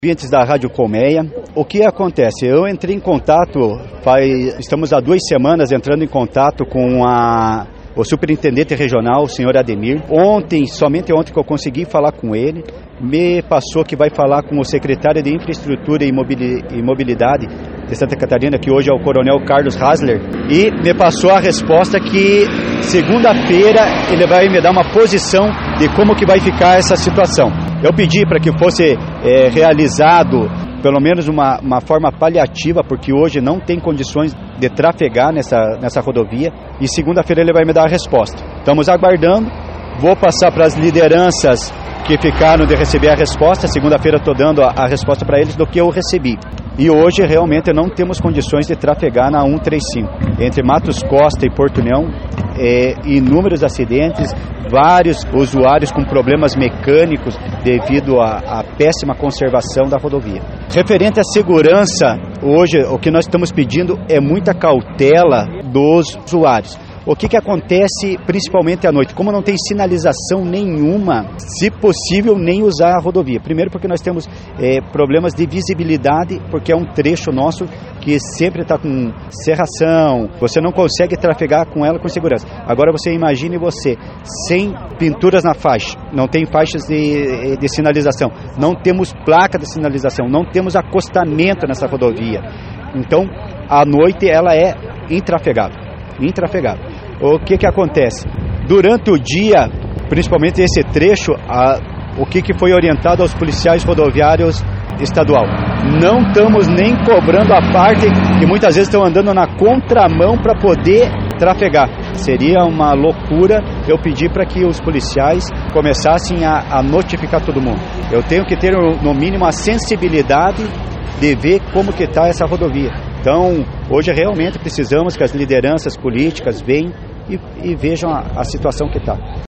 Ouvintes da Rádio Colmeia, o que acontece? Eu entrei em contato, estamos há 2 semanas entrando em contato com o superintendente regional, o senhor Ademir. Somente ontem que eu consegui falar com ele, me passou que vai falar com o secretário de Infraestrutura e Mobilidade de Santa Catarina, que hoje é o coronel Carlos Hasler, e me passou a resposta que segunda-feira ele vai me dar uma posição de como que vai ficar essa situação. Eu pedi para que fosse realizado pelo menos uma forma paliativa, porque hoje não tem condições de trafegar nessa rodovia, e segunda-feira ele vai me dar a resposta. Estamos aguardando, vou passar para as lideranças que ficaram de receber a resposta. Segunda-feira estou dando a resposta para eles do que eu recebi. E hoje realmente não temos condições de trafegar na 135. Entre Matos Costa e Porto União, inúmeros acidentes, vários usuários com problemas mecânicos devido à péssima conservação da rodovia. Referente à segurança, hoje o que nós estamos pedindo é muita cautela dos usuários. O que acontece principalmente à noite? Como não tem sinalização nenhuma, se possível nem usar a rodovia. Primeiro porque nós temos problemas de visibilidade, porque é um trecho nosso que sempre está com serração, você não consegue trafegar com ela com segurança. Agora você imagine sem pinturas na faixa, não tem faixas de sinalização, não temos placa de sinalização, não temos acostamento nessa rodovia. Então, à noite ela é intrafegável. O que acontece? Durante o dia, principalmente esse trecho, o que foi orientado aos policiais rodoviários estadual? Não estamos nem cobrando a parte que muitas vezes estão andando na contramão para poder trafegar. Seria uma loucura eu pedir para que os policiais começassem a notificar todo mundo. Eu tenho que ter no mínimo a sensibilidade de ver como que está essa rodovia. Então, hoje realmente precisamos que as lideranças políticas venham e vejam a situação que está.